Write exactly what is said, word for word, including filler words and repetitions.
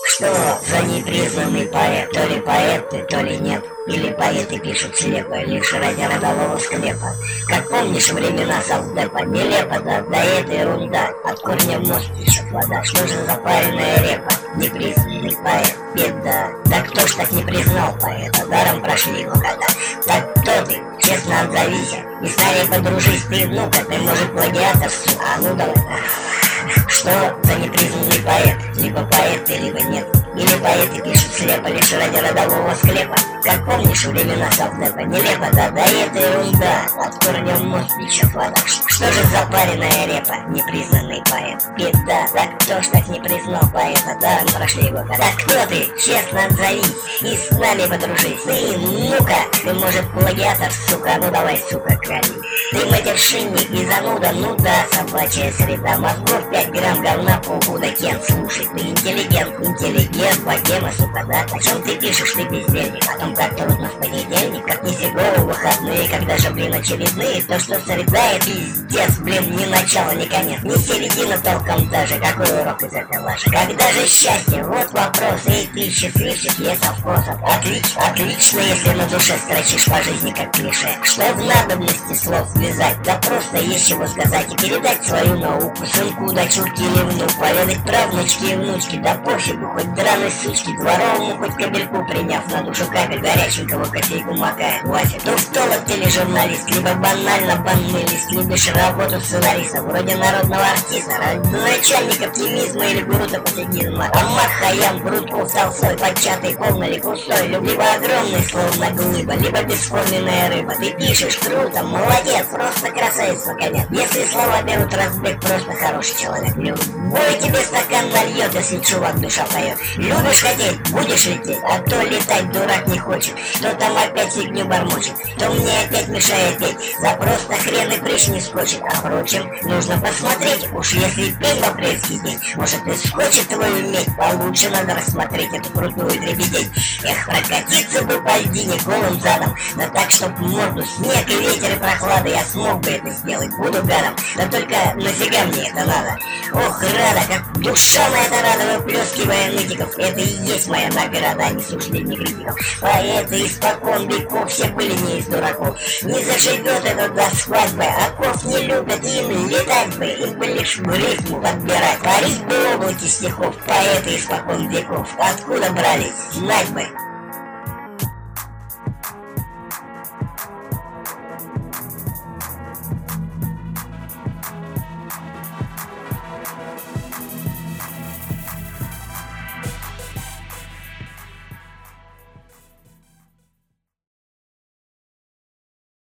Что за непризнанный поэт? То ли поэт ты, то ли нет. Или поэты пишут слепо, лишь ради родового склепа. Как помнишь времена совдепа, нелепо, да, да это ерунда. От корня в мост течет вода, что же за пареная репа? Непризнанный поэт, беда. Да кто ж так не признал поэта, даром прошли его года. Так кто ты? Честно отзовись, и скорее подружись ты, ну-ка, ты, может, плагиаторству, а ну давай. Что за непризнанный поэт? Либо поэт ты, либо нет. Или поэты пишут слепо, лишь ради родового склепа. Как помнишь времена совдепа, нелепо, да, да это ерунда. От корня в мост течет вода. Что же за пареная репа? Непризнанный поэт, беда. Да кто ж так не признал поэта, да, прошли его года. Так кто ты? Честно отзовись, и с нами подружись. Ты, ну-ка, ты, может, плагиатор, сука, ну давай, сука, крали. Ты матершинник и зануда, ну да, собачья среда. Мозгов пять грамм говна полгода, Кен, слушай, ты интеллигент, интеллигент, богема, сука, да? О чем ты пишешь, ты бездельник? О том, как трудно в понедельник, как не фигово выходные, когда же, блин, очередные. То, что среда и пиздец, блин, ни начало, ни конец, ни середина толком даже. Какой урок из этого же? Когда же счастье? Вот вопрос. Эй, ты счастливчик, есть совхозов. Отлично, отлично, если на душе строчишь по жизни как клише. Что в надобности слов связать? Да просто есть чего сказать и передать свою науку сынку, дочурке или внуку, поведать правнучке и внучке, да пофигу, хоть драной сучке, дворовому хоть кабельку, приняв на душу капель горяченького кофейку макая. Вася, туфтолог тележурналист, либо банально банный лист, любишь работу сценариста, вроде народного артиста, начальник оптимизма или гуру пофигизма. Аммах, Хаям, Грудков, Толстой, початый, полный или пустой, либо огромный, словно глыба, либо бесформенная рыба. Ты пишешь круто, молодец, просто красавица, конец. Если слова берут разбег, просто хороший человек. Любой тебе стакан нальет, если чувак душа поет. Любишь хотеть, будешь лететь, а то летать дурак не хочет. Кто там опять фигню бормочет, кто мне опять мешает петь, за просто хрен и прыщ не скочит. А впрочем, нужно посмотреть, уж если петь в апрельский день, может и скочит твою медь, получше надо рассмотреть эту крутую дребедень. Эх, прокатиться бы по льдине голым задом, да так, чтоб морду снег и ветер и прохлада, я смог бы это сделать, буду гадом. Да только нафига мне это надо? Ох, рада, как душа моя это рада, выплескивая нытиков. Это и есть моя награда, а не суждение критиков. Поэты испокон веков все были не из дураков. Не заживет это до свадьбы, оков не любят, им летать бы, им бы лишь в рифму подбирать. Парить бы облаки стихов, поэты испокон веков. Откуда брались, знать бы.